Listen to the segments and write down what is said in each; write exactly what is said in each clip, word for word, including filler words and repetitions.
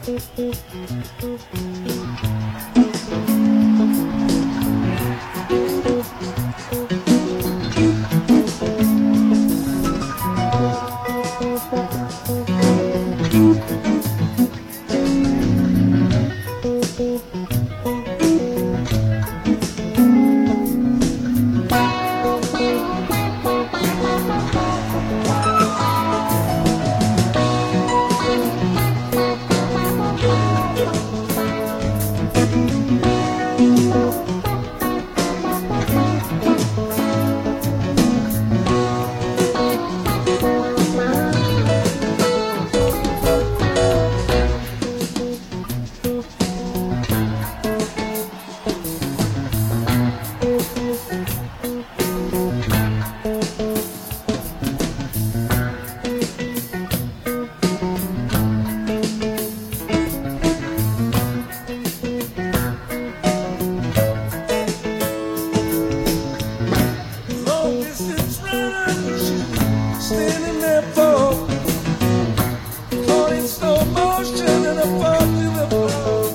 Standing there for caught in slow motion and I fall to the floor.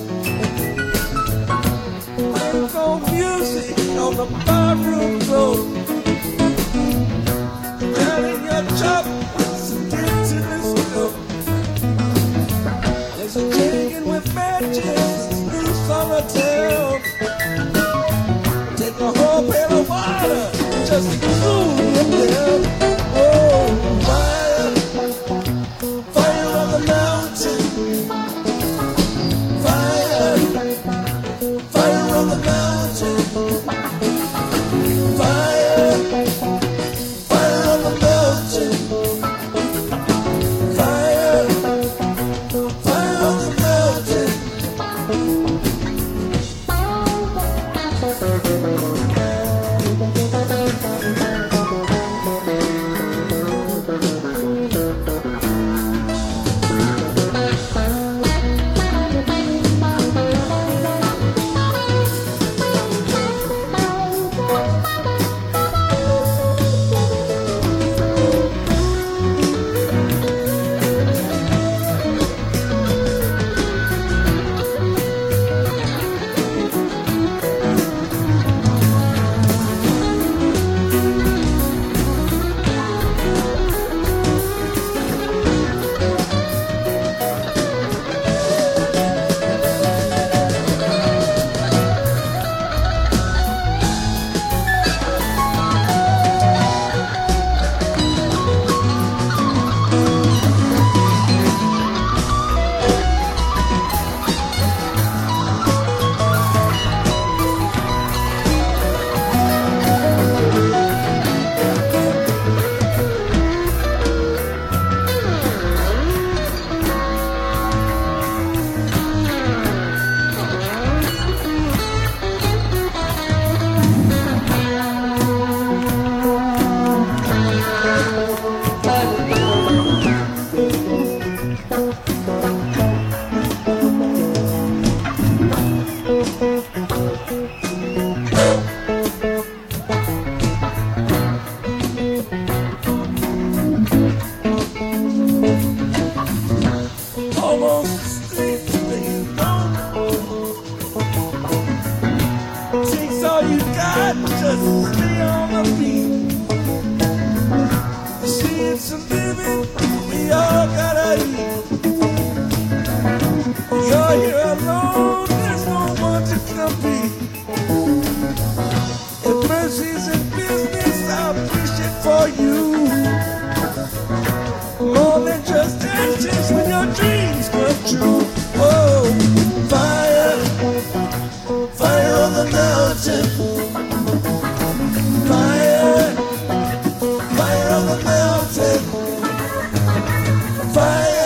Waiting for music on the barroom floor. Down in your chop with some drinks in the store. There's a chicken with matches loose on the tail. Take a whole pail of water just to cool him down. Just stay on the beat. See, it's a living, we all gotta eat. You're here alone, there's no one to compete. If mercy's in business, I'll push it for you. More than just ashes when your dreams come true. Oh, fire, fire on the mountain. Fire, fire on the mountain. Fire.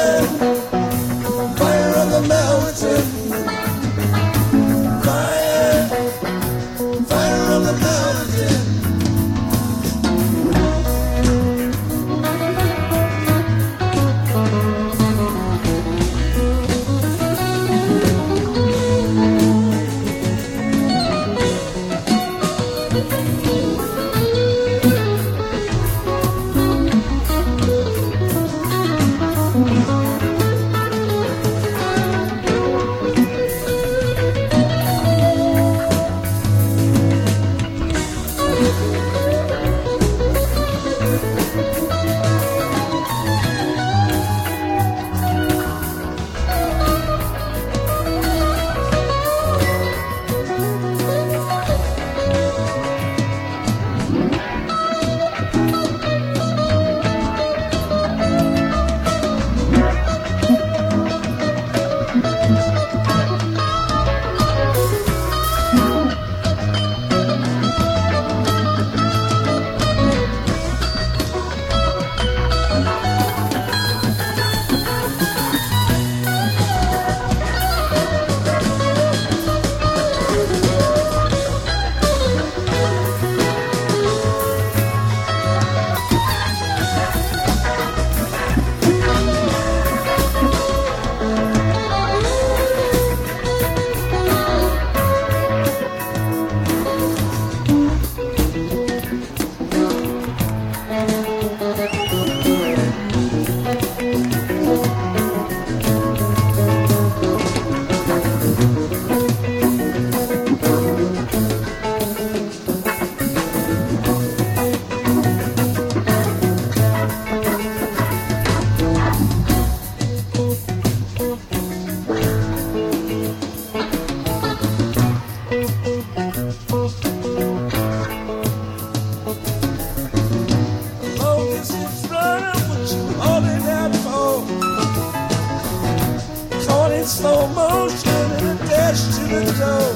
slow motion and attach to the toe.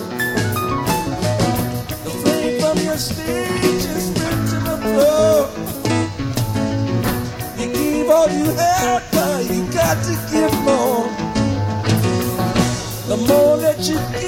The flame from your stage is spread to the floor. You give all you have, but you got to give more. The more that you